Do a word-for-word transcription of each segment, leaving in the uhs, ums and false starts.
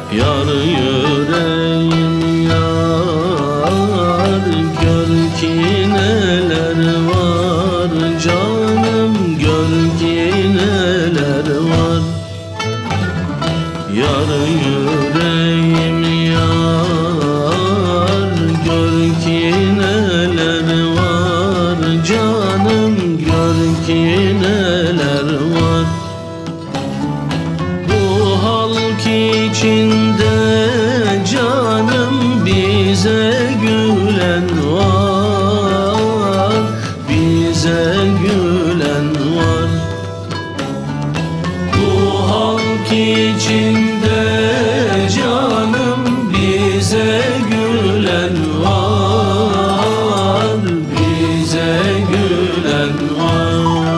Yar yüreğim yar, gör ki neler var. Canım gör ki neler var. Yar yüreğim yar, gör ki neler var. Canım gör ki neler var. Bu halk içinde canım bize gülen var, bize gülen var. Bu halk içinde canım bize gülen var, bize gülen var.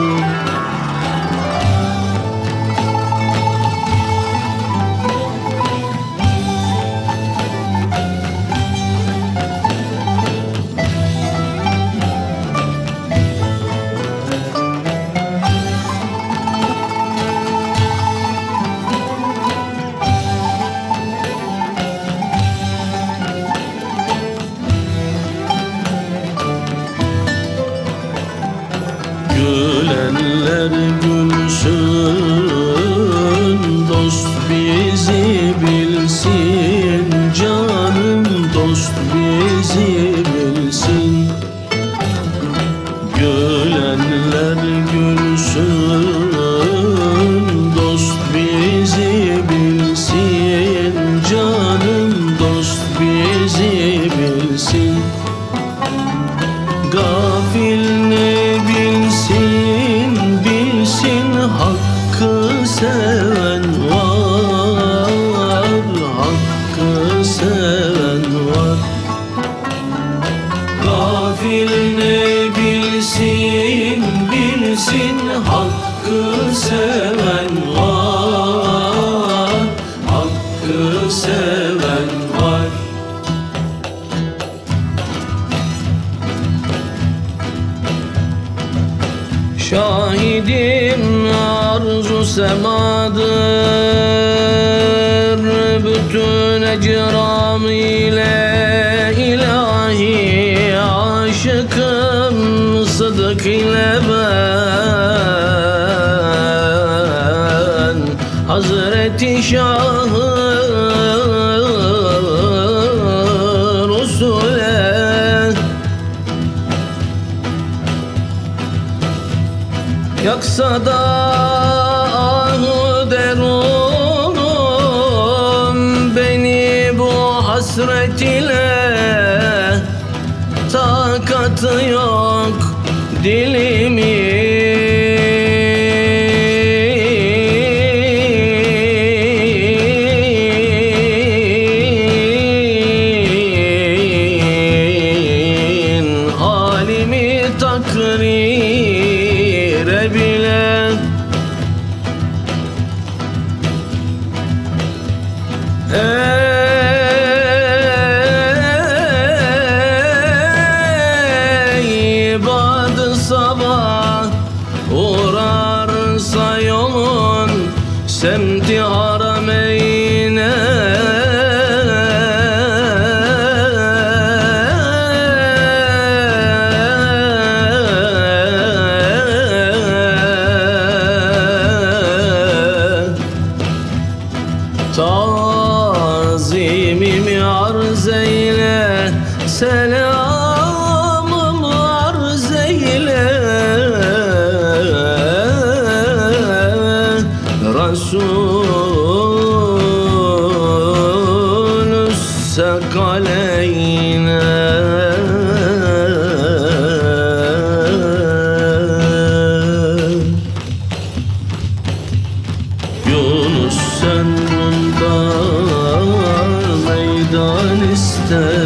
Gülenler gülsün, dost bizi bilsin. Canım dost bizi bilsin. Gülenler gülsün, dost bizi bilsin. Canım dost bizi bilsin. Gafil ne bilsin, bilsin hakkı seven var, hakkı seven var. Gafil ne bilsin, bilsin hakkı seven var, hakkı seven var. Şahidim arzu semadır, bütün ecram ile ilahi aşıkım sıdık ile ben. Hazreti Şah-ı Resul'e yaksa da ah-ı derunum beni bu hasret ile, takatı yok dilimin halimi takrire bile. Ey badı sabah uğrarsa yolun semti harameyne, tazimimi arz eyle, selamımı arz eyle. Resulü sekaleyne. Yunus sen bunda meydan iste,